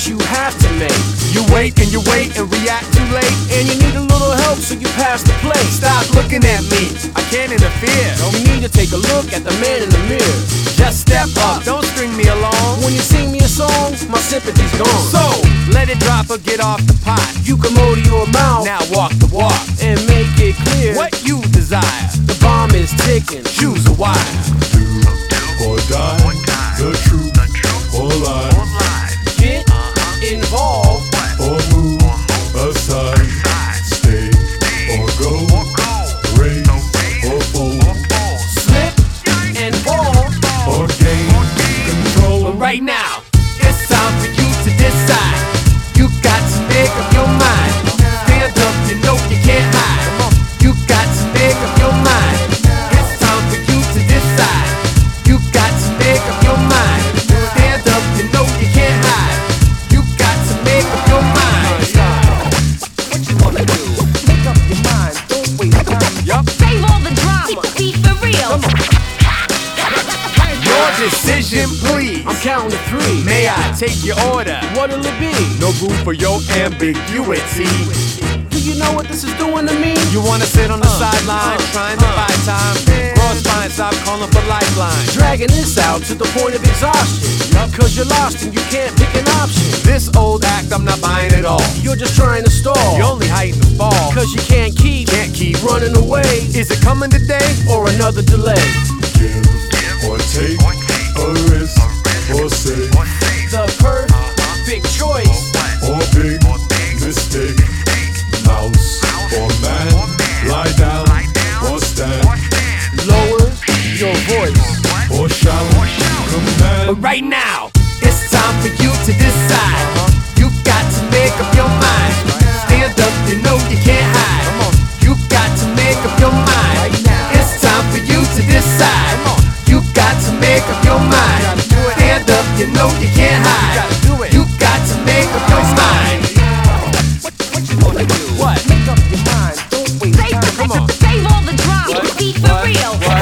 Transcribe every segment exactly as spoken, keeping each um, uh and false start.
you have to make. You wait and you wait and react too late, and you need a little help, so you pass the plate. Stop looking at me, I can't interfere. You need to take a look at the man in the mirror. Just step up, don't string me along. When you sing me a song, my sympathy's gone. So, let it drop or get off the pot. You can motor your mouth, now walk the walk, and make it clear what you desire. The bomb is ticking, choose a wire. Do or die, the truth or lie. Get involved or move aside. Stay or go, raise or fold. Slip and fall or gain control. But right now, it's time for you to decide. You got to make up your mind. Stand up, you know you can't hide. You got to make up your mind. It's time for you to decide. You got to make up your mind. Stand up, you know you can't hide. You got to make up your mind. What you wanna do? Make up your mind, don't waste time. Yup. Save all the drama, be for real. Your decision, please. I'm counting to three. May I take your order? What'll it be? No room for your ambiguity. Do you know what this is doing to me? You wanna sit on the Uh, sideline, uh, trying to uh, buy time. Cross fine, stop calling for lifeline. Dragging this out to the point of exhaustion. Cause you're lost and you can't pick an option. This old act, I'm not buying it all. You're just trying to stall. You're only hiding the fall. Cause you can't keep, Can't keep running away. Is it coming today? Or another delay? Give or take a risk or say The perfect choice. or big mistake. Mouse or man, lie down or stand. Lower your voice. Or shout command. But right now, it's time for you to decide. You got to make up your mind. Stand up, you know you can't hide. You got to make up your mind. It's time for you to decide. You got to make up your mind. Stand up, you know you can't hide. You got to make up your mind. What you wanna do? What? Make up your mind, don't waste Save, time. Come on. save all the drama, be for What? real. What?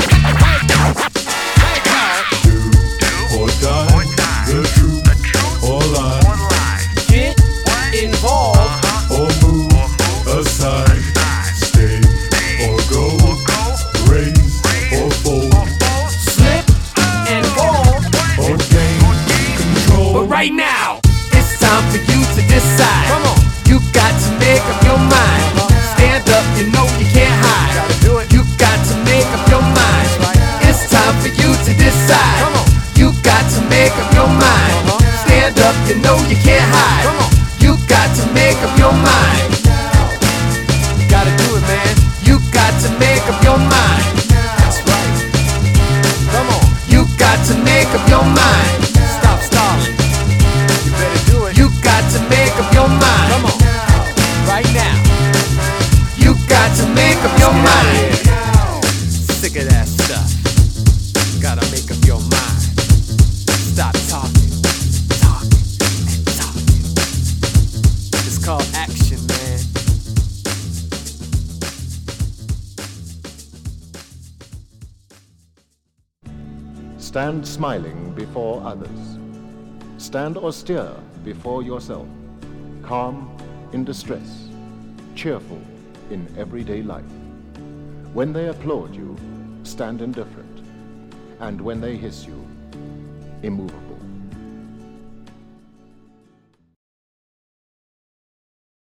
Do or die, the truth or lie. Get involved Or move aside. Stay or go, raise or fold. slip and fall. Or gain control. But right now, it's time for you to decide. Come on. You got to make up your mind. Stand up, you know you can't hide. You got to make up your mind. It's time for you to decide. Come on. You got to make up your mind. Stand up, you know you can't hide. Come on. You got to make up your mind. You gotta do it, man. You got to make up your mind. That's right. Come on. You got to make up your mind. Stop stalling. You better do it. You got to make up your mind. Come on. Right now. You got to make up your mind. Sick of that stuff. Gotta make up your mind. Stop talking, talking, and talking. It's called action, man. Stand smiling before others. Stand austere before yourself. Calm in distress. Cheerful in everyday life. When they applaud you, stand indifferent. And when they hiss you, immovable.